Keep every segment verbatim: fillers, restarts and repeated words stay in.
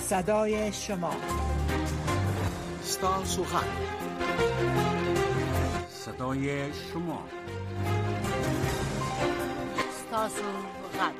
صدای شما ستاسو غږ صدای شما ستاسو غږ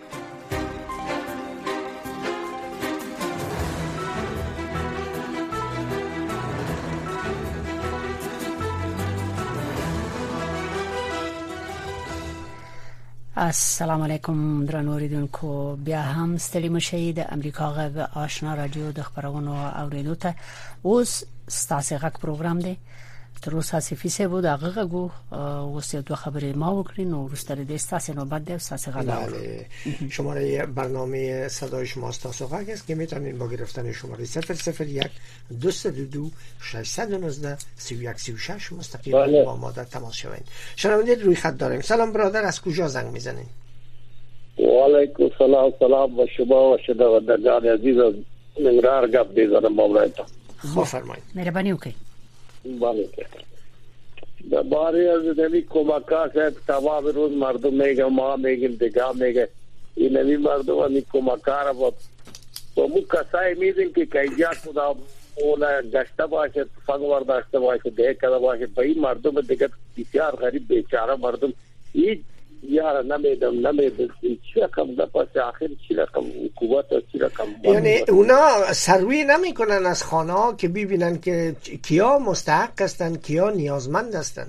السلام علیکم درنو اوریدونکو، بیا هم ستړي مشئ د امریکا غږ آشنا رادیو د خبرونو اوریدو ته. اوس ستاسو غږ پروګرام دی. تر اوسه صفیسه بود هغه غو اوس دو خبرې ما وکړین او وروسته د ستاسو نوبت دی ستاسو غږ. بله، شماره برنامه صدای شما ستاسو غږ است که میتونید با گرفتن شماره صفر صفر یک دویست و دو دو ششصد و نوزده سی و یک سی و شش مستقیما با ما در تماس شوید. شنونده روی خط داریم. سلام برادر، از کجا زنگ میزنید؟ و علیکم سلام. سلام با شما و شنوندگان عزیز از نگران گپ میزنم مولایتا. بفرمایید. مهربانی وکړئ. بله در باره از نمی کمکا صاحب تمام روز مردم میگه ما میگیم دیگه میگه این نمی مردم همی کمکا را با با مو کسای میدیم که کهیجا خدا اولا گشته باشه فنگ ورداشته باشه ده کده باشه با این مردم دیگه بسیار غریب بیچاره مردم این یار نمیدم نمیدم چی رقم نپاس آخر چی رقم حکومت چی رقم. یعنی اونا سروی نمی کنن از خانه ها که ببینن که کیا مستحق هستن کیا نیازمند هستن؟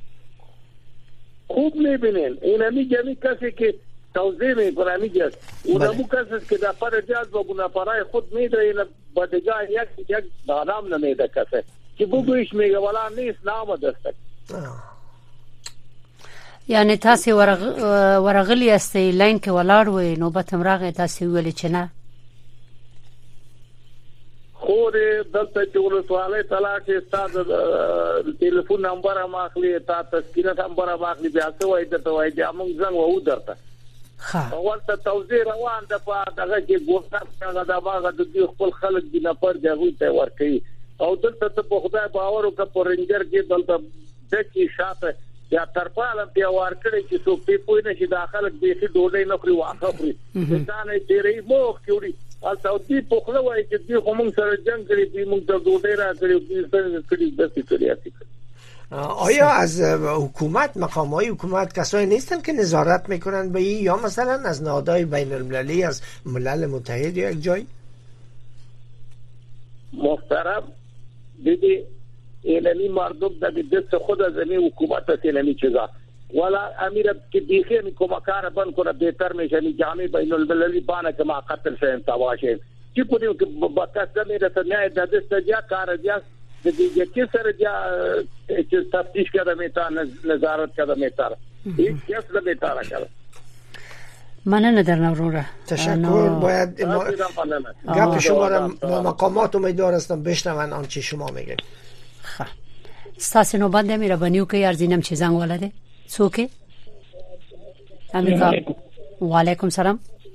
خوب میبینن. این همی جمعی کسی که توضیح میکنه میگه اون همون کسی که در پر جاز با گناهپرای خود میده این بدگاه یک یک نام نمیده کسی که بگویش میگه ولا نیست نام دسته. یعنی تاسو ورغ ورغلی استي لاین کې ولاړ وې نوبت امراغه تاسو ویل چې نه خو دې دلته ټول سوالې طلاق استاد ټلیفون نمبر ما اخلي تا تذکرہ نمبر ما اخلي بیا څه وایي ته وایي چې موږ څنګه وو درته ها اول ته توزیع روان ده په دغه کې ګوښه هغه د باغ د دې خپل خلک د نفر جوړ ته ورکي او دلته ته په خدای باور وکړه پرنجر کې دلته د کې شاته یا ترپاله بیا ورکړي چې څوک په پوی نشي داخله به شي ډوډۍ نه خوري واخه خوري ځان یې ډېرې موخ کړی او سعودي په خله وایي چې دوی هم سره جنگ کړی دوی موږ ته ډوډۍ را کړی دوی کړی داسې کړی. آیا از حکومت مقامات حکومت کسایی نیستن که نظارت میکنن به این یا مثلا از نهادهای بین المللی از ملل متحد یا یک جای؟ محترم دیدی اینمی مردم در دست خود از این حکومت است اینمی چیزا ولا امیر که دیگه می کمکار بند کنه بهتر میشه می جامعه بین المللی بانه که ما قتل شیم تواشه چی کنیم که با کس میرسه نه در دست جا کار جا دیگه کی سر جا تفتیش کرده میتا نظارت کرده میتا هیچ کس نمیتا کرده. مننه در نوروره. تشکر. باید گپ شما را با مقامات امیدوار هستم بشنون آنچه شما میگید. خب ستاسو نوبت دی مهرباني وکړئ ارزینم چې زنګ ولده څوک امریکا. وعلیکم سلام.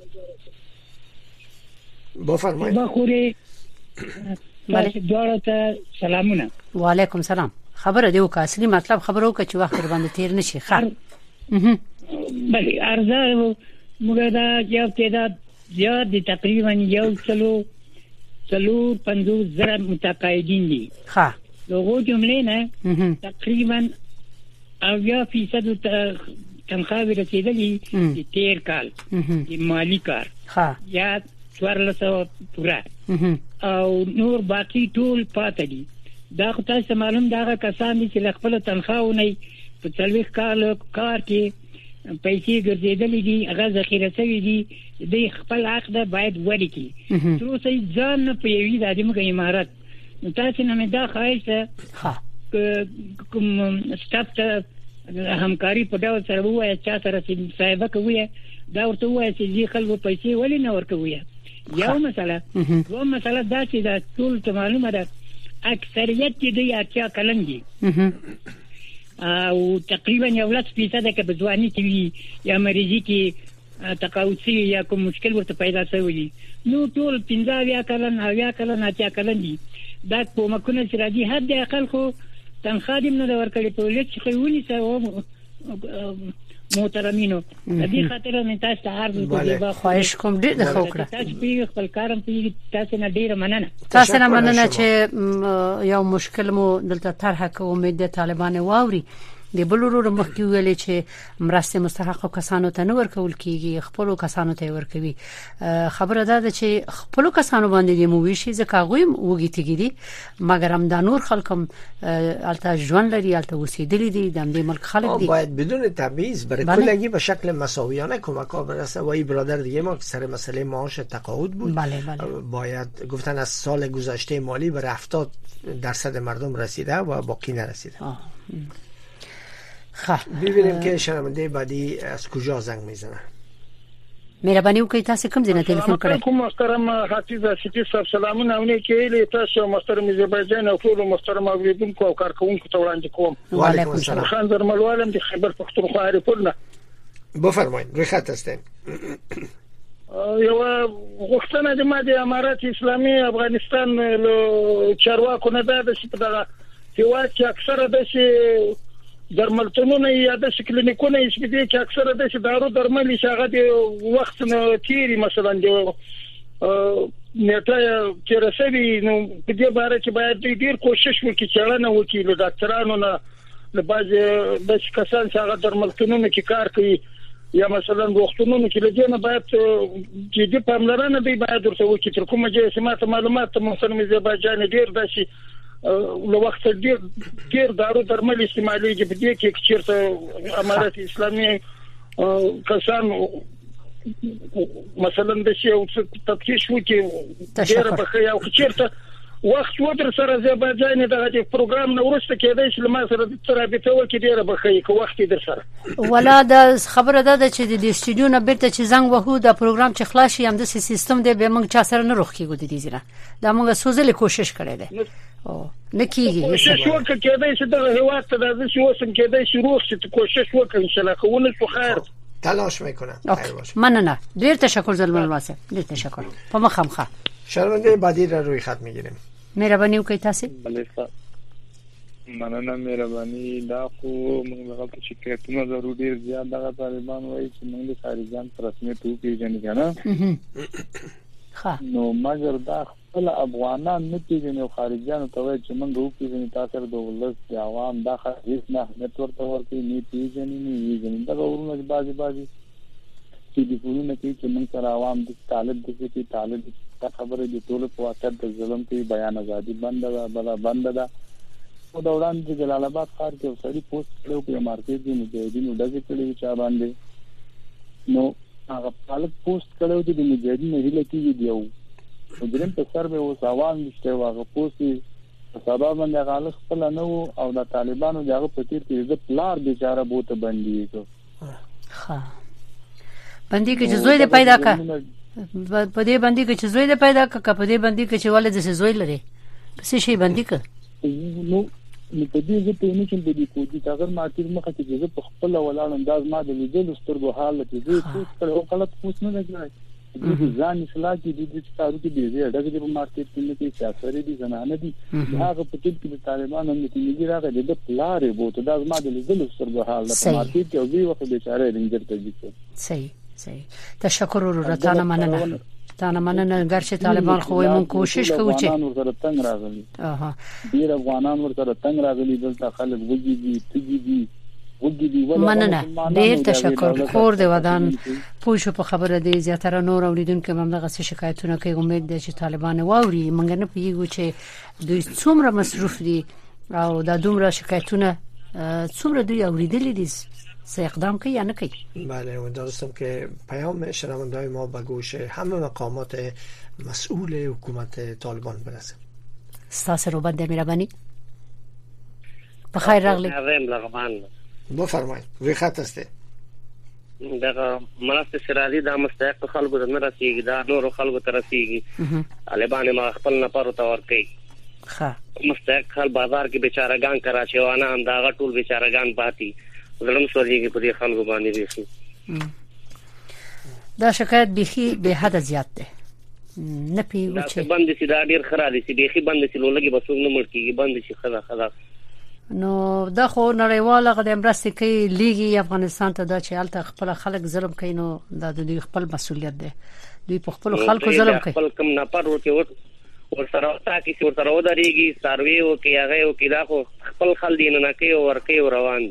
بفرمایید. بخوري بله دوړه ته سلامونه. وعلیکم سلام. خبره دی وکړه اصلي مطلب خبرو کې چې وخت باندې تیر نشي. خیر بله ارزه موږ دا یو تعداد زیات دي تقریبا یو څلو څلو پنځوس زره متقاعدین دي. ها لوگو جمله نه تقریبا اویا فیصد تنخواه رسیدلی د تیر کال د مالی کار یا څوارلس پورا او نور باقی ټول پاتې دي. دا خو تاسو معلوم دا کسان دي چې خپل تنخواهونه په څلويخ کال کار کې پیسې ګرځېدلې دي هغه ذخیره شوی دي د خپل حق ده باید ورکړي. تر اوسه ځان نه پیوي د موږ امارات تاسو نه دا خایسته ها کوم سټاف ته همکاري په ډول سره وایي چې تاسو رسید صاحب کوي دا ورته وایي چې خلکو پیسې ولې نه ورکوي. یو مسله و مسله دا چې دا ټول ته معلومه ده اکثریت دې یا چا کلن دي او تقریبا یو لس فیصد کې بځواني کې یا مریضي کې تقاعد یا کوم مشکل ورته پیدا شوی نو ټول پنځه یا کلن او یا کلن اچا کلن دي دا کومکونه چې راځي حد اقل خو تنخواه دې نه ورکړي په لږ څه ونی سره محترمینو د دې خاطر مې تاسو ته عرض وکړم خواهش کوم ډېر د خوکړه تاسو په خپل کارم په تاسو نه ډېر مننه تاسو نه مننه چې یو مشکل مو دلته طرح کوم امید د طالبان واوري د بلورو مخکې ویلې چې مرسته مستحق کسانو ته نه ورکول کیږي خپل کسانو ته ورکوي خبره ده چې خپل کسانو باندې مو ویشي ځکه غویم وګی تیګي مګر هم د نور خلکم الته ژوند لري الته وسیدلی دي د دې ملک خلک دي باید بدون تبعیض برای کلگی به شکل مساویانه کمک ها برسه و این برادر دیگه ما سر مسئله معاش تقاعد بود بله بله. باید گفتن از سال گذشته مالی به هفتاد درصد مردم رسیده و باقی نرسیده. خب ببینیم که شنونده بعدی از کجا زنگ میزنه. مهرباني وکړئ تاسو کوم ځای نه ټلیفون کړئ؟ کوم محترم حافظ سیتی صاحب سلامونه ونه کېلې تاسو محترم زبرجان او ټول محترم اوریدونکو او کارکونکو ته وړاندې کوم. وعلیکم السلام. خان درملوالم د خیبر پختونخوا اړیپورنه. بفرمایید روی خط هستین. یو غوښتنه د ماده امارات اسلامي افغانستان له چارواکو نه ده چې په دغه هیواد کې اکثره د شي درملتونونه یا د کلینیکونه چې دي چې اکثره د دارو درمل شاغه د وخت نه تیری مثلا د نیټه چې رسېږي نو په دې باره کې باید ډیر کوشش وکړي چې اړه وکړي له ډاکټرانو نه له باز د کسان چې هغه درملتونونه کې کار کوي یا مثلا وختونو کې لږه نه باید چې د پاملرنه دی باید ورته وکړي تر کومه چې سمات معلومات مثلا زبرجان ډیر داسي لو وخت ډیر ډیر دارو درمل استعمالي په دې کې چیرته امارات اسلامي کسان مثلا د شی او تفتیش وکړي ډیر بخیا او چیرته وخت ودر سره زبرجان دغه پروګرام نو ورسته کېدای چې لمر سره د ترابطه وکړي ډیر بخیا کو وخت در سره ولا د خبره ده چې د استودیو نه بیرته چې زنګ وهو د پروګرام چې خلاص شي هم د سیستم دی به موږ چا سره نه روخ کیږو د دې زیره دا موږ سوزل کوشش کړی دی او نکیږي کوشش وکړه کېدای چې دغه هوا ته د شي وسم کېدای چې روح چې کوشش وکړي ان شاء الله کوونه خو خیر تلاش میکنم. خیر باشه. مننه ډیر تشکر زلمه واسه ډیر تشکر په مخامخه شنونده بعدی را روی خط میگیریم. مهرباني وکړئ تاسو. مننه مهرباني دا خو موږ هغه چې کېټونه ضروري زیات دغه طالبان وایي چې موږ د خارجان پر رسمیت وکړي کنه ها نو مګر دا خپل افغانان نه پیژني او خارجان ته وایي چې موږ وکړي تاسو د ولس د عوام د خارج نه نتورک ورته نه پیژني نه پیژني دا ورونه بازي بازي چې د ګورونه کې چې موږ سره عوام د طالب د کې طالب د خبره د ټول په واسطه د ظلم کې بیان ازادي بند ده بل بند ده او د وړاندې د جلال آباد ښار کې سړي پوسټ کړو په مارکیټ کې مجاهدینو دغه کړي چې باندې نو هغه طالب پوسټ کړو چې د مجاهدینو هیله کې دی او دریم په سر به اوس عوام نشته واغه پوسټ په سبب باندې غالب خپل نه او د طالبانو دغه په تیر کې د پلار بیچاره بوته باندې کو ها باندې کې چې زوی دې پیدا کا په دې باندې کې چې زوی دې پیدا کا په دې باندې کې چې ولې د زوی لري څه شي باندې کا نو په دې کې په نشم د دې کوډي تاګر ماتیر مخه کې چې په خپل ولاړ انداز ما د لیدل سترګو حالت دې څه کړو غلط پوښتنه نه کړای ځان اصلاح کې د دې ستارو کې دې ډېر د مارکیټ کې کې سیاسي دي زنانه دي هغه په دې کې د طالبانو هم د نیګي راغلي د پلارې بوته د ما د لیدل سترګو حالت مارکیټ کې او وی وخت بیچاره رنجر ته دي صحیح صحیح تشکر ورته مننه تانه مننه ګرچې طالبان خو موږ کوشش کوو چې افغانان ورته تنگ راغلي اها ډیر افغانان ورته تنگ راغلي دلته خلک وږي دي تږي دي وږي دي مننه ډیر تشکر کور دی ودان پوښ په خبره دی زیاتره نور اوریدونکو هم دغه شکایتونه کوي امید ده چې طالبان واوري موږ نه پیږو چې دوی څومره مصروف دي او دا دومره شکایتونه څومره دوی اوریدلې دي سه اقدام کوي یا نه کوي. بله امیدوارم که پیام شنونده‌های ما به گوش همه مقامات مسئول حکومت طالبان برسه. استاد روبند مهربانی بخیر راغلی. بفرمایید روی خط هسته. دغه مناسب شرالي د مستحق خلکو نه رسیږي دا نور خلکو ته رسیږي طالبان ما خپل نه پرو تور کوي ښه مستحق خل بازار کې بیچارهګان کراچیوانه هم دا غټول بیچارهګان پاتې ظلم شوږي په دې خلکو باندې بيخي دا شکایت بيخي به حد زیات ده نه پیږي چې بند سي دا ډیر خراب دي سي بيخي بند سي لولګي بسوګ نه مړ کیږي بند شي خدا خدا نو د خو نړیواله غو مرستې کوي لیګي افغانستان ته د چالت خپل خلک ظلم کوي نو د دوی خپل مسولیت ده دوی په خپل خلکو ظلم کوي خپل کم نه پر ورته ور سره تا کې ور سره ودرېږي سروي او کې هغه او کې دا خو خپل خل دین نه کوي او ور کوي روان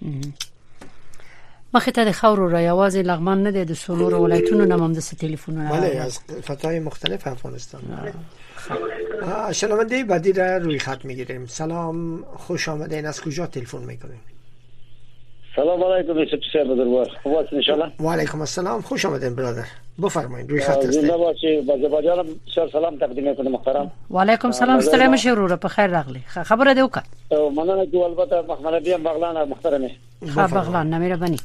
مخه ته د خاورو را یوازې لغمان نه د سولور ولایتونو نه ممد سه ټلیفونونه بله از فتای مختلف افغانستان شنونده بعدی را روی خط میگیریم. سلام، خوش آمدین. از کجا تلفن میکنین؟ سلام علیکم یوسف صاحب بزرگوار. خوبات ان شاء الله. و علیکم السلام، خوش آمدین برادر. بفرمایید روی خط هستید. زنده باشید. آذربایجان بسیار سلام تقدیم میکنم محترم. و علیکم السلام، ستړی مشه وروره په خیر راغلی. خبره دی وکړه. مننه چې البته محمد بیم بغلان محترمه. ها بغلان نه مهرباني.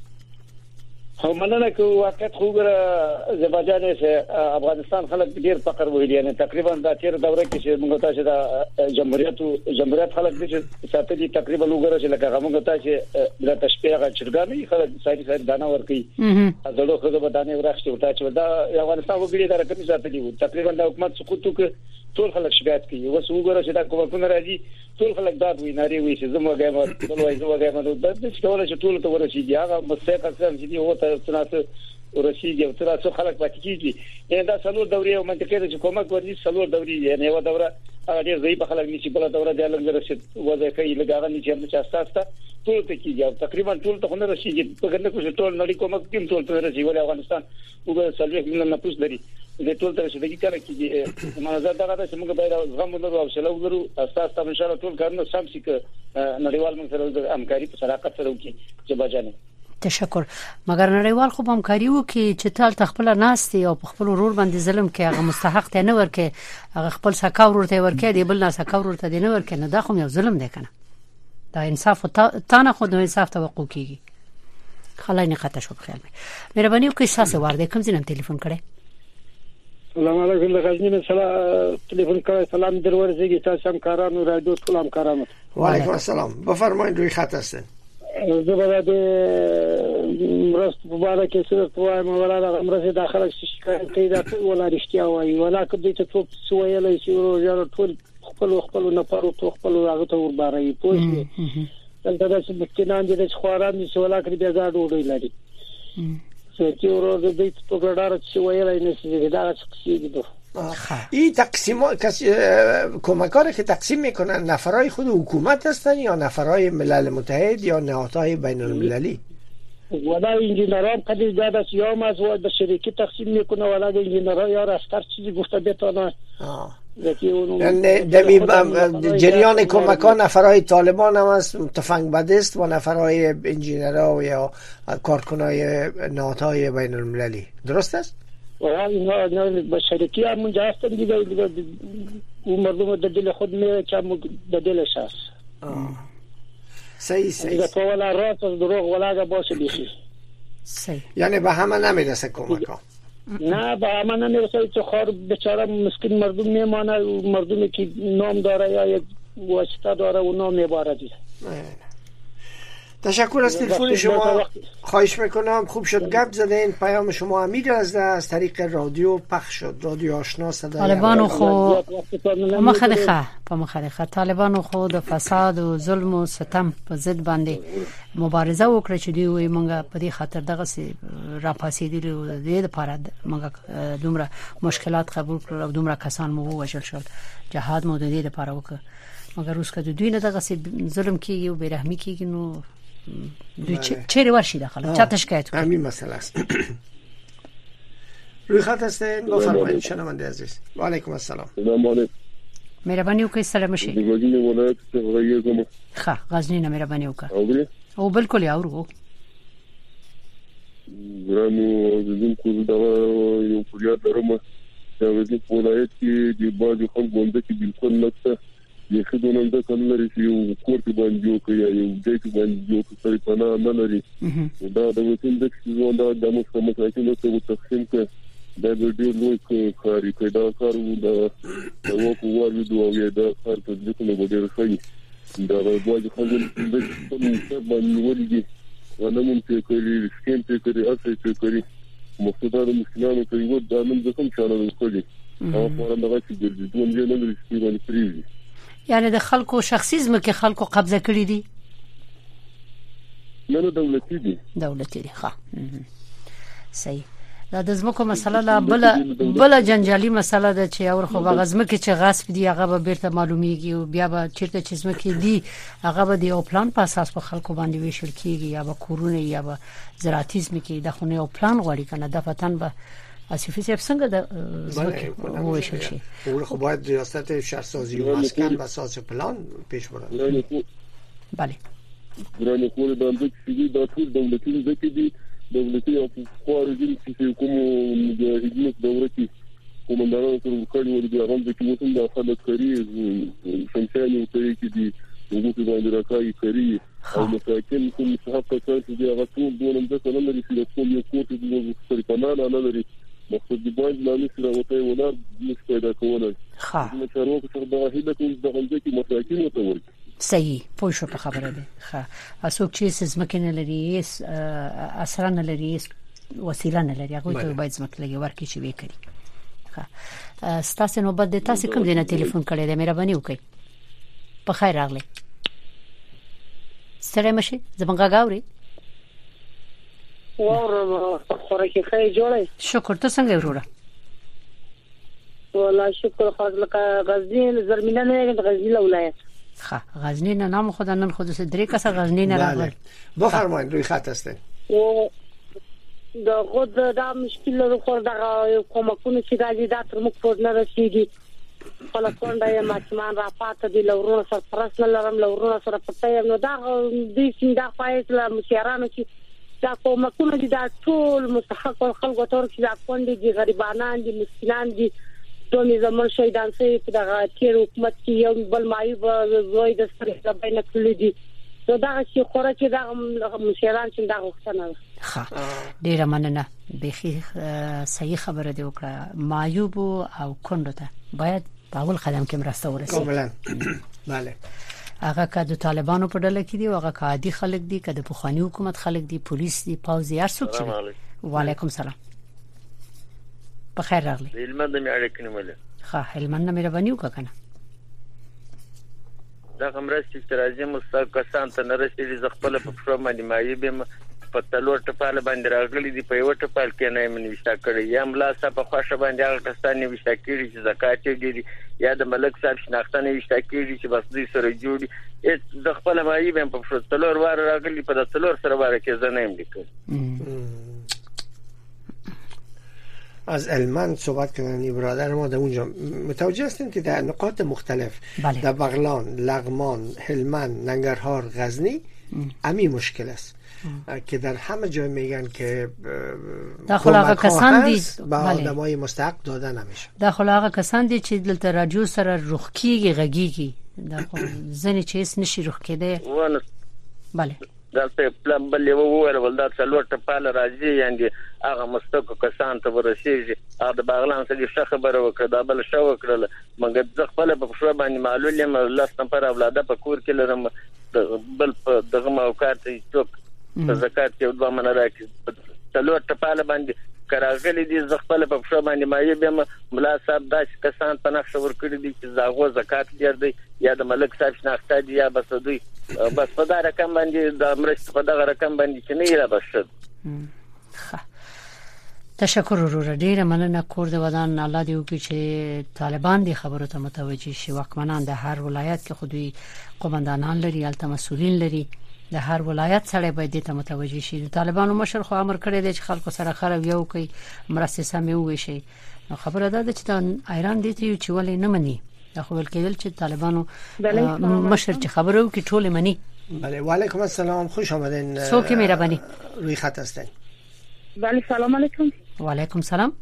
هم مننه که واقعیت خو ګره آذربایجان سه افغانستان خلک ډیر فقر ویل یعنی تقریبا د تیر دوره کې چې موږ تاسو د جمهوریت جمهوریت خلک د ساتلي تقریبا وګره چې لکه موږ تاسو د تشبیه چرګانې خلک ساري ساري دانه ورکي ازړو خو به دانه ورخصي وتا چې دا افغانستان وګړي دا رقم ساتلي تقریبا د حکومت سقوط وک ټول خلک شکایت کوي وس وګره چې دا کومه راځي ټول خلک دا وی ناري وي چې زموږ غواړي ټول وایي زموږ غواړي د څه ډول چې ټول ته ورسیږي هغه مستحق څنګه چې دی هوته څنګه ورسیږي او تر څو خلک پاتې کیږي یعنی دا څلور دورې او منطقې چې کومک ورزي څلور دورې یعنی یو دوره هغه ډېر ضعیف خلک نشي بل دوره د لږ رسید وظیفه یې لګاغه نشي چې اساسه ټول ته کیږي او تقریبا ټول ته نه رسیږي په ګنده کې ټول نړۍ کومک کوم ټول ته رسیږي ولې افغانستان وګړي سلوي نه نه پوس لري د ټول ته رسیدګي کړه کیږي منظر دا غواړي چې موږ باید زغم ولرو او شلو ولرو اساس ته ان شاء الله ټول کارونه سم شي ک نړیوال موږ سره د همکاري په صداقت سره وکړي چې بجانه تشکر. مگر نړیوال خو همکاري وکړي چې تل تخپل ناستي او خپل ورور باندې ظلم کوي هغه مستحق ته نه ورکه هغه خپل سکاور ورته ورکه دی بل نه سکاور ورته دی نه ورکه نه دا خو یو ظلم دی کنه دا انصاف ته نه خو د انصاف توقع کیږي. خلای نه خطا شو بخیر مهرباني وکړئ ساسه ورده کوم ځینم ټلیفون کړئ. سلام علیکم د غزنی سلام ټلیفون کړئ سلام درورځي تاسو هم کارانو رادیو سلام کارانو. و علیکم السلام بفرمایید روی خط هستید. زبر د مرست مبارک سره توای مولانا امرزه داخله شکایت کوي دا ولا رښتیا وایي ولا کدی ته څوک سویل شي ورو ټول خپل خپل نه پرو تو خپل هغه ته ورباري پوښتنه دلته چې بکینان دي چې خواران دي ولا کړي بیا ځا ډوډۍ لري چې ورو د دې په ګډار چې ویلای نه شي دا څه کیږي. این تقسیم کسی کمکاری که تقسیم میکنن نفرای خود حکومت هستن یا نفرای ملل متحد یا نهادهای بین المللی؟ ولا انجینران قدر داده یا مزواد به شریکی تقسیم میکنه ولا انجینران یا رفتار چیزی گفته بتانه یعنی دمی جریان کمکان نفرای طالبان هم هست تفنگ بدست و نفرای انجینرها یا کارکنای نهادهای بین المللی درست است؟ نه نه بشریکی هم اونجا هستن دیگه دیگه اون مردم د دل خود میره که د دلش هست. صحیح صحیح. دیگه تو ولا راست از دروغ ولا باشه بیشی. صحیح. یعنی به همه نمیرسه کمکا. نه به همه نمیرسه که خار بیچاره مسکین مردم میمانه مردمی که نام داره یا یک واسطه داره و نام میباره دیگه. تشکر از تلفن شما. خواهش میکنم خوب شد گپ زدین. پیام شما امیر از از طریق رادیو پخش شد. رادیو آشنا صدای طالبان خو مخالفه په مخالفه طالبان خو د فساد او ظلم او ستم په ضد باندې مبارزه وکړه چې دوی وي مونږه په دې خاطر دغه سي را پاسېدل او د دې لپاره مونږه دومره مشکلات قبول کړو او دومره کسان مو وژل شول جهاد مو د دې لپاره وکړ مګر اوس کله دوی نه دغه سي ظلم کیږي او بیرحمي کیږي نو دوی چیرې ورشي داخله چاته شکایت کوي همین مسئله است. روی خط هستین بفرمایید شنونده عزیز. و علیکم السلام. سلام علیکم. مهرباني وکړئ سلام شي. د غزنی ولایت څخه راځم. ښه غزنی نه مهرباني وکړه. او او بالکل اورو. ورانو د دې کو دا یو فریاد درمه چې د ولایت کې د باندې خلک باندې کې بالکل نشته. یې خدونه د کلر شي یو کوټ باندې یو کوي یو دې باندې یو څه پناه نه لري دا د وسیل د څه دا د مسلمان ساتلو ته تقسیم کړ دا د دې لوی کاری پیدا کارو دا یو کوو دوه دا کار په دې کې نه ډېر ښه دا د باندې خلک د څه باندې ورګي ولمن ته کوي سکین ته کوي اصلي ته کوي مقصد د مسلمانانو ته یو د نن د کوم چاله کوي او په اړه دا چې د دوه نه لري چې باندې پریږي یعنی د خلکو شخصي ځمکې خلکو قبضه کړې دي؟ نه نه دولتي دي. دولتي دي ښه. صحیح. دا د ځمکو مسله لا بل بل جنجالي مسله ده چې اور خو هغه ځمکې چې غصب دي هغه به بیرته معلومیږي او بیا به چیرته چې ځمکې دي هغه به د یو پلان په اساس په خلکو باندې ویشل کیږي یا به کورونه یا به زراعتي ځمکې د خو نه یو پلان غواړي کنه د وطن به اسفی صاحب څنګه د ځمکې ویشل شي؟ او خو باید ریاست شهرسازی و مسکن و اساس پلان پیش بره. بله. ګرانه کول د اندک چې دا ټول دولتي ځکه دي دولتي او خارجي چې کوم مجاهدینو دوره کې کومندانانو سره وکړي و دي هغه د کوم د خلک کری شمشاني او ته کې دي وګورئ باندې راکایي کری او مساکن کوم صحاب کسان چې هغه ټول دولم د کلم لري چې کوم یو کوټ د سری کمال نه لري مقصد دی باید لاندې سره وته ولر مش پیدا کولای. ها نو څنګه چې د هیله کوم د غلطي کې مساکن وته ورته صحیح پوه شو په خبره ده. ښه اسوک چې زمکه نه لري اس اثر نه لري وسیله نه لري هغه ته باید زمکه لګي ورکې چې وکړي. ښه ستاسو نو بد تاسو کوم دینه ټلیفون کړی دی مهرباني وکړئ. په خیر راغلی. ستړی مشي زمونږه غاوري اور خوراکي خې جوړه. شکر ته څنګه وروره؟ والله شکر خاطر غزنی زرمینه نه غزنی ولایت. خب غزنی نه نام خدا نن خود سه درې کسه غزنی نه راغل. بفرمایید روی خط هستین. او دا خود دا مشکل له خور دا کومکونه چې راځي دا تر موږ پور نه رسیږي. خلکونډه یې ماچمان را پاتې دي لورونو سره پرسنل لرم لورونو سره پټه نو دا دې څنګه فایصله مشرانو چې دا کومکونه دي دا ټول مستحق خلکو تور چې دا کونډې دي غریبانان دي مسکینان دي دوی زمون شهیدان سي په دغه تیر حکومت کې یو بل مایوب زوی د سره بینه کړی دي نو دا چې خوره چې دا مشران چې دا غوښتنه ښه ډیره مننه بخي صحیح خبره دی وکړه مایوب او کونډه ته باید په اول قدم کې مرسته ورسېږي کاملا بله هغه که د طالبانو په ډله کې دي او هغه که عادي خلک دي که د پخوانی حکومت خلک دي پولیس دي پاوځي هر څوک چې وعلیکم سلام په خیر راغلی هلمند مې اړیکې نیولې ښه هلمند نه مهرباني وکړه کنه دا مرستې چې راځي مستحق کسان ته نه رسېږي زه خپله په پښو باندې مایب یم په څلور ټپاله باندې راغلي دي په یوه ټپال کې نه یې نوشته کړی یا ملا صاحب په خوښه باندې هغه کسان نوشته کړي چې زکات یې دي یا د ملک صاحب شناخته نوشته کړي چې بس دوی سره جوړي زه خپله مایب یم په پښو څلور واره راغلي په د څلور سره واره کې زه نه یم لیکلی از هلمند صحبت کردن برادر ما در اونجا متوجه هستیم که در نقاط مختلف بله. در بغلان، لغمان، هلمند، ننگرهار، غزنی امی مشکل است ام. که در همه جای میگن که داخل هغه کسان دي با آدمای مستحق داده نمیشه داخل هغه کسان دي چې دلته رادیو سره رخ کیږي غږیږي داخل ځنه چې اس نشي رخ کېده بله دا په پلان بل یو وره ولدا څلور ټپاله راځي یعنی هغه مستحق کسان ته ورسېږي هغه د باغلان سره ښه خبره وکړه دا بل شو وکړه مګر ځ خپل په شو باندې معلوم یم لاس نفر اولاده په کور کې لرم بل دغه موقعات څوک په زکات کې دوه من راکې څلور ټپاله باندې کراغلي دي ځ خپل په شو باندې مایه بیم ملا صاحب داس کسان په نقش ور کړی دي چې زاغو زکات ګرځي یا د ملک صاحب شناخته دي یا بس دوی بس په دا رقم باندې د مرسته په دغه رقم باندې چې نه یې بشد تشکر ورور ډیره مننه کور د ودان الله دې وکړي چې طالبان دې خبرو ته متوجي شي واکمنان د هر ولایت کې خودي قومندانان لري الته مسؤلین لري د هر ولایت سره باید ته متوجي شي طالبانو مشر خو امر کړی دی چې خلکو سره خراب یو کوي مرسته سمې وشي نو خبره ده چې د ایران دې ته چې ولې نه مني دا خو ول کېدل چې طالبانو مشر چې خبرو کې ټول مني بله وعلیکم السلام خوش آمدین څوک مهرباني روی خط هستین بله سلام علیکم و علیکم سلام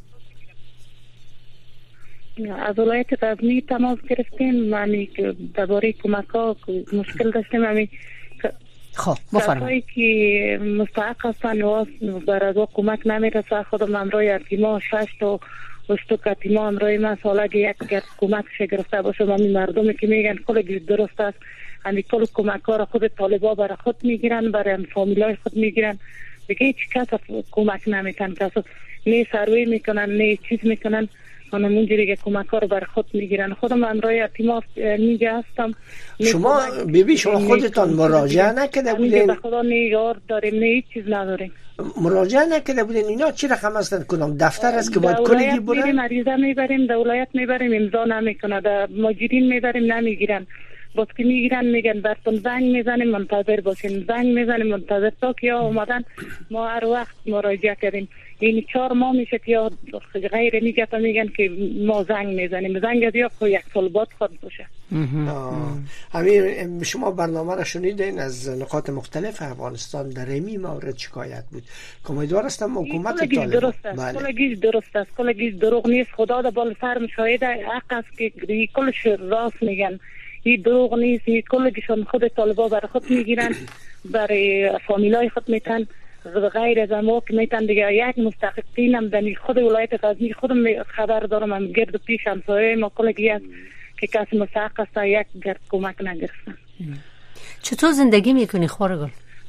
از ولایت غزنی تماس گرفتیم معنی که درباره کمک‌ها مشکل داشتیم معنی خب بفرمایید که مستحق هستن و برای کمک نمیرسه خودم امروز یتیما شش تا وستو کتیما امروز من سالگی یک کمک گرفته باشه من مردمی که میگن کل درست است یعنی کل کمک ها را خود طالبا برای خود میگیرن برای فامیلای خود میگیرن دیگه هیچ کس کمک نمیکنن کس نه سروی میکنن نه چیز میکنن اونم اینجوری که کمک رو بر خود میگیرن. خودم امروز یتیم اینجا هستم. شما بیبی شما خودتان مراجعه نکرده بودین؟ به خدا نیار داریم، نه هیچ چیز نداریم. مراجعه نکرده بودین؟ اینا چی رقم هستند؟ کدام دفتر است که باید کلی برن؟ مریضا میبریم در ولایت میبریم امضا نمیکنه، در مجیرین میبریم نمیگیرن. باز که میگیرن میگن براتون زنگ میزنیم منتظر باشین، زنگ میزنیم منتظر تا که اومدن. ما هر وقت مراجعه کردیم، این چهار ماه میشه که یا غیر میگه میگن که ما زنگ میزنیم، زنگ یا خو یک سال بعد خود باشه. همین شما برنامه را شنیدین از نقاط مختلف افغانستان در رمی مورد شکایت بود. امیدوار هستم حکومت طالبان درست است، کلگیش درست است، کلگیش دروغ نیست. خدا در بالا سر شاهد حق است که کلش راست میگن، این دروغ نیست. این کلشون خود طالبان برای خود میگیرن، برای فامیلای خود میتن، غیر از ما که میتن دیگه. یک مستحقین هم دنی خود ولایت غزنی خودم خبر دارم، هم گرد پیش همسایه ما کلگی است که کسی مستحق است یک گرد کمک نگرفتن. چطور زندگی میکنی خورگل؟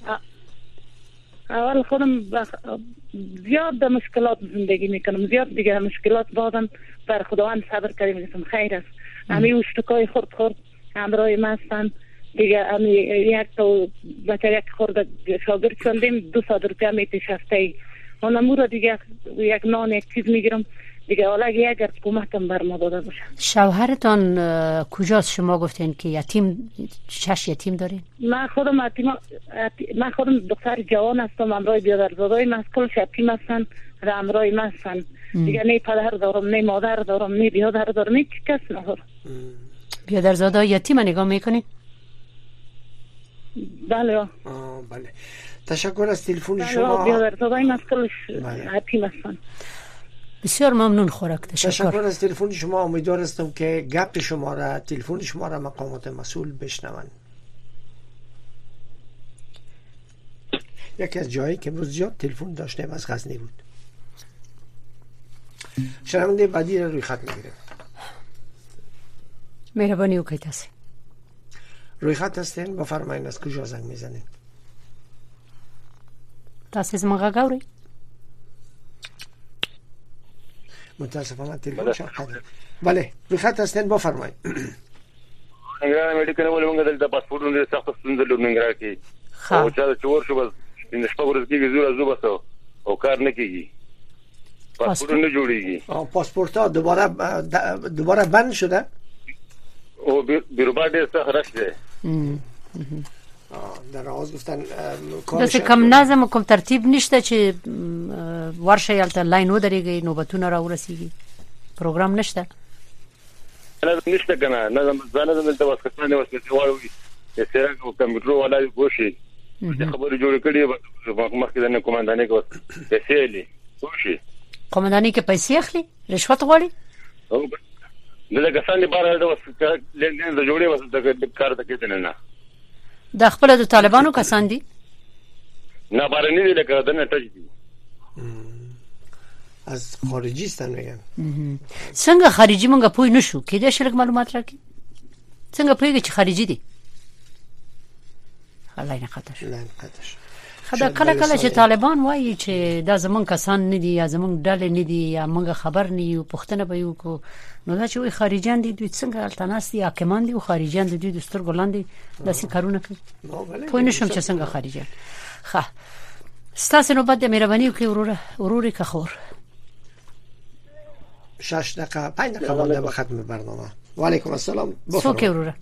اول خودم بخ... زیاد در مشکلات زندگی میکنم، زیاد دیگه مشکلات دادم، بر خداوند صبر کردیم میگم خیر است. همین اشتکای خورد خورد همراه ما هستن دیگه. همین یک تا بچه یک خورده شاگرد شدیم دو صد روپیه میتیش هسته اونمو رو دیگه یک نان یک چیز میگیرم دیگه. حالا اگر کمکم بر ما داده باشه. شوهرتان کجاست؟ شما گفتین که یتیم، شش یتیم دارین؟ من خودم یتیم، من خودم دختر جوان هستم، همراه بیادرزادای من کلش یتیم هستن و همراه من هستن دیگه. نه پدر دارم، نه مادر دارم، نه بیادر دارم، نه کس ندارم. بیادرزادای یتیم نگاه میکنین؟ بله. آه بله. تشکر از تلفن بله شما. بیادرزادای من کلش یتیم هستن. بسیار ممنون خوراک. تشکر. تشکر از تلفن شما. امیدوار هستم که گپ شما را، تلفن شما را مقامات مسئول بشنوند. یکی از جایی که امروز زیاد تلفن داشتیم از غزنی بود. شنونده بعدی را روی خط میگیرم. مهربانی وکیت هستین. روی خط هستین، بفرمایید از کجا زنگ میزنید؟ تاسو زما غاوري؟ متاسفانه تلفن شغال. بله روی خط هستین، بفرمایید. نگران میډیکل ول موږ دلته پاسپورت نه سخت ستونزې لرو نګرا کې او چې چور شو بس د شپږ ورځې کې زوړ زو بس او کار نه کیږي، پاسپورت نه جوړیږي. او پاسپورت ها دوباره دوباره بند شده او بیروبا ډېر سخت راځي. در آغاز گفتن داسې کم نظم و کم ترتیب نشته چې ورشه یالته لاین ودرېږي نوبتونه راورسیږي، پروګرام نشته. نه نشته کنه، نظم ځانه دلته واسکتانه واسکته وایي چې سره کمپیوټر ولا ګوشي خبرې جوړ کړي مخکې د کمانډانې کو پیسې لې ګوشي. کمانډانې کې پیسې اخلي، رشوت غواړي. دغه کسان بار د واسکته لین د جوړې واسکته کار ته کېدل نه. د خپل د طالبانو کسان دي؟ نه بارني دي، لکه دنه ټچ دي. از خارجی استن میگن. څنګه خارجي مونږه پوي نشو کېدای شي معلومات راکړي. څنګه پويږي چې خارجي دي؟ الله نه خطر. نه خطر. خدا کله کله چې طالبان وایي چې دا زمون کسان نه دي یا زمون ډلې نه دي یا مونږ خبر نه یو، پښتنه به یو کو نو دا چې وي خارجيان دي، دوی څنګه التناسي حاکمان دي او خارجيان دي، دوی د سترګو لاندې داسې کارونه کوي. پوه نشم چې څنګه خارجيان. ښه ستاسو نو بده مهرباني وکړئ وروره وروري که خور. شش دقیقه پنج دقیقه مونده به ختم برنامه. و علیکم السلام. څوک وروره؟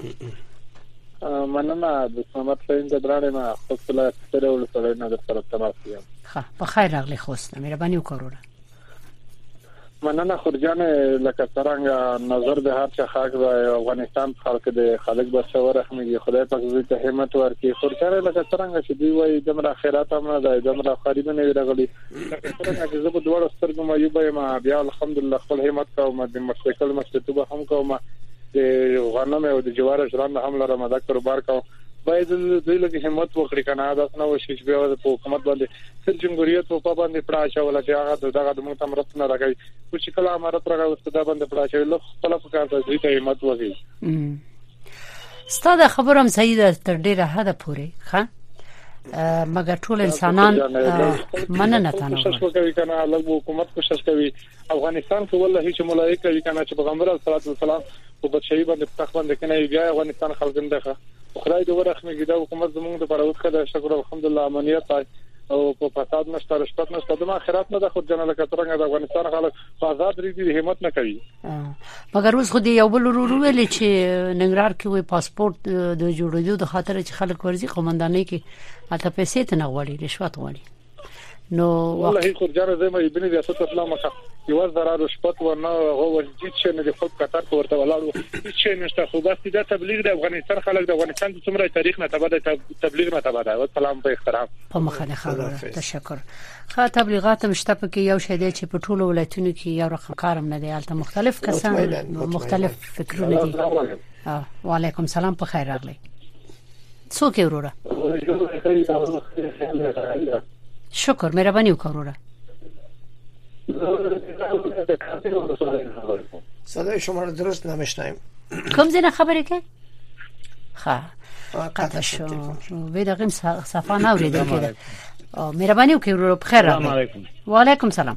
مننه د سمات فین د درانه ما خپل ستره ول سره نه در سره تماس یم. ښه په خیر راغلی خوست. مهرباني وکړه. مننه خورجان لکه څنګه نظر به هر چا خاک د افغانستان خلک د خلک بشو رحمي خدای پاک دې ته همت ورکړي. خورجان لکه څنګه چې دی وای دمر خیرات هم نه د دمر خریب نه راغلي. څنګه چې زه په دوړ سترګو ما یو به ما بیا الحمدلله خپل همت کوم د مشکل مشتتوبه هم کوم د غنم او د جوار ژوند هم لره مدد کاروبار کوم. باید دوی لږه همت وکړي کنه دا نه وشي چې بیا په حکومت باندې سر جمهوریت په باندې پړا چول چې هغه دغه د موږ تمرت نه راغی خو چې کله امارت راغی استاد باندې پړا چول خپل فکر ته دوی ته همت وکړي. ستاسو خبرم صحیح ده تر ډیره حد پورې. ښه مګر ټول انسانان مننه تنه کوشش کوي کنه لږ حکومت کوشش کوي افغانستان کې والله هیڅ ملایک کوي کنه چې پیغمبر صلی الله علیه وسلم په بچی باندې تخوند کنه بیا افغانستان خلګندخه خدای دې ورخمه دا حکومت زموږ د پروت خدای شکر الحمدلله امنیت او په فساد نشته رشوت نشته د اخرت نه د خود جنل کترنګ د افغانستان خلک آزاد ریدي همت نه کوي مګر اوس خو دې یو بل ورو ویل چې ننګرهار کې وي پاسپورت د جوړېدو د خاطر چې خلک ورزي قومندانۍ کې اته پیسې ته نه غواړي رشوت غواړي نو والله خو جاره زما ابن ریاست اسلام مخه یو ضرر رشوت ورنه هو جدي چې نه د خود قطر ورته ولاړو چې نشته خو بس د تبلیغ د افغانستان خلک د افغانستان د څومره تاریخ نه تبعه تبلیغ نه تبعه او سلام په احترام په مخه خبره تشکر خا تبلیغات مشتبه کې یو شی دی چې په ټولو ولایتونو کې یو رقم کارم نه دی البته مختلف کسان مختلف فکرونه دي اه وعلیکم سلام په خیر راغلی څوک وروره شکر مهرباني وکړه صدای شما رو درست نمیشنیم کوم ځای خبرې کې ها قطع شو وې دغه صفه نه اوریدل کېده مهرباني وکړه په خیر راغلی وعلیکم سلام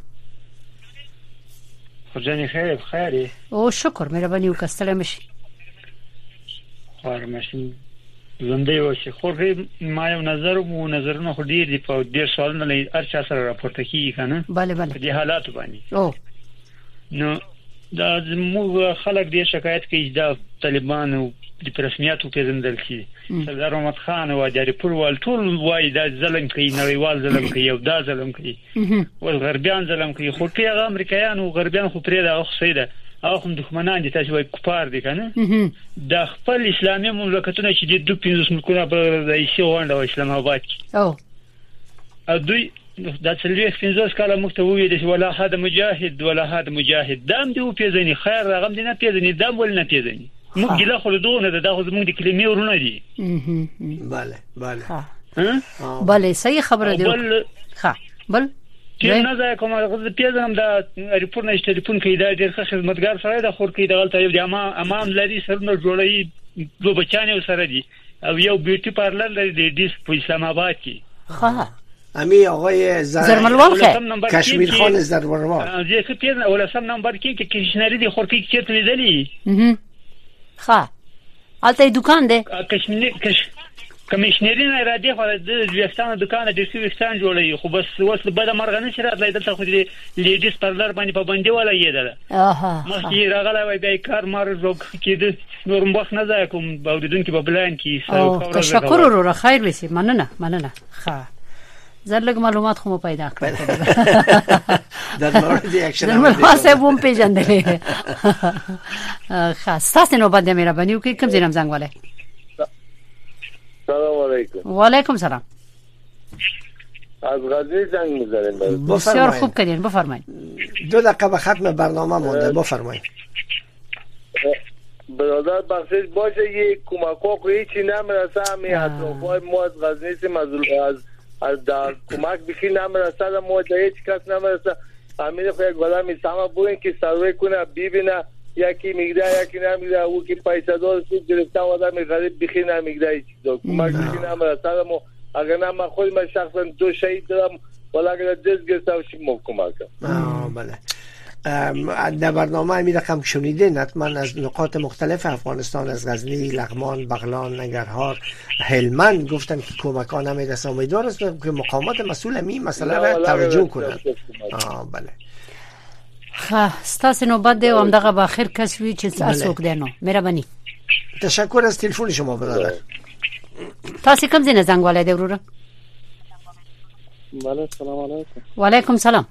خدای خیر بخیر او شکر مهرباني وکړه ستړی مشي خیر مشي زنده یو شي خو ما یو نظر مو نظرونه خو ډیر دی په ډیر سوالونه لري هر چا سره راپورته کیږي کنه bale bale دې حالات باندې او نو دا زموږ خلک دې شکایت کوي دا طالبان او د رسمیاتو پیژندل کی سردار محمد خان او جاری پور وال ټول وای دا ظلم کوي نړیوال ظلم کوي او دا ظلم کوي ول غربیان ظلم کوي خو پیغام امریکایان او غربیان خو پرې دا خو سیده او هم دښمنان دي تاسو وای کفار دي کنه د خپل اسلامي مملکتونو چې د دوه پنځوس ملکونو په رئیسي غونډه او اسلام آباد کې او او دوی د څلوي پنځوس کاله مختوي دي ولا حد مجاهد ولا حد مجاهد دام دی په ځینی خیر رغم دي نه پیژني دام ول نه پیژني موږ ګله خو دونه د دغه زموږ د کلمې ورونه دي bale bale ها bale صحیح خبره دی ها بل چې نه ځای کومه د پیژنم د ریپورت نه ټلیفون کې دا ډېر ښه خدمتګار سره د خور کې دغلت یو د امام لري سره نو جوړي دوه بچانه سره دي او یو بیوټي پارلر لري د دیس په اسلام آباد کې ها امی آقای زرملوال کشمیر خان زرملوال زه که پیژنم ولا سم نمبر کې کې کشنری دي خور کې چیرته لیدلی ها الته دکان ده کشمیر کش کمیشنری نه را دي خو د ویستانو دکان د ډیسي ویستان جوړي خو بس وس بد مرغنه شرات لای دلته خو دي لیډیز پرلر باندې پابندي ولا یېدل اها مخکې راغله وای بیا کار مار زوګ کېد نور مخ نه ځای کوم باودونکو په بلان کې سره تشکر ورو خیر وسی مننه مننه ښه زرلګ معلومات خو مو پیدا کړل در مورد اکشن زموږ واسه بوم پیژندلې خاص تاسو نو باندې مهرباني وکړئ کوم ځینم زنګ والے سلام علیکم وعلیکم سلام از غزنی زنگ می‌زنیم بسیار خوب کردین بفرمایید دو دقیقه به ختم برنامه مونده بفرمایید برادر بخشش باشه یک کمک کو هیچی نمیرسه می اطرافای ما از غزنی سیم از از در کمک بخی نمیرسه ما هیچ کس نمیرسه امیر خو یک گلم میسما بوین که سروی کنه ببینه یکی میگه یکی نمیگه او که پیسه دار سود گرفته آدم غریب بخی نمیگه هیچ چیز کمک بخی نمیرسه ما اگر نه من خود من شخصا دو شهید دارم ولی اگر دست گرفته باشیم ما کمک کنم بله در برنامه همی رقم شنیدین حتما از نقاط مختلف افغانستان از غزنی، لغمان، بغلان، ننگرهار، هلمند گفتن که کمک ها نمیرسه. امیدوار هستم که مقامات مسئول همی مسئله را توجه کنند. آه بله خب ستاسو نوبت دی هم دغه به اخر کس وی چې تاسو وکړنو مهرباني تشکر از تلفن شما برادر. تاسو کوم ځای نه زنګ والای دی وروره؟ بله سلام علیکم. وعلیکم سلام.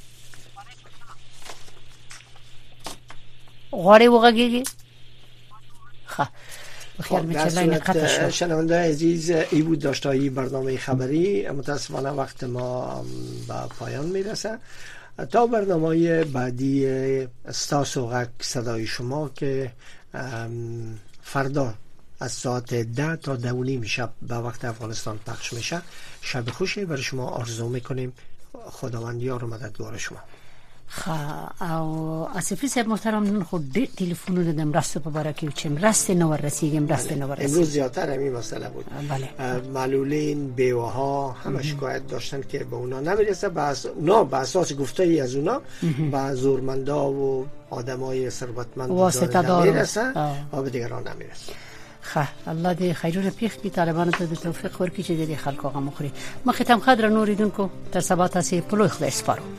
غواړي وګورئ. خب بخیر میچلای نقطه شد. شنونده عزیز ای بود داشتایی برنامه خبری. متاسفانه وقت ما به پایان میرسه. تا برنامه بعدی ستاسو غک صدای شما که فردا از ساعت ده تا ده و نیم شب به وقت افغانستان پخش میشه. شب خوشی برای شما آرزو میکنیم. خداوند یار و مددگار شما. خا او اسفی صاحب محترم نن خو ډېر ټلیفونونه د مرستو په اړه کې چې مرسته نو ورسیږي مرسته نو ورسیږي امروز زیاتر همین مسئله بود. بله. معلولین، بیوه‌ها همه شکایت داشتن که به اونا نمیرسه، بس اونا به اساس گفته‌ای از اونا با زورمندا و آدمای ثروتمند واسطه دار نمیرسه و به دیگران نمیرسه. خه الله دې خیرونه پیښ کی طالبانو ته د توفیق ورکړي چې د خلکو غو مخري مخه تم خضر نوریدونکو تر سبا تاسو په لوی خدای سپارو.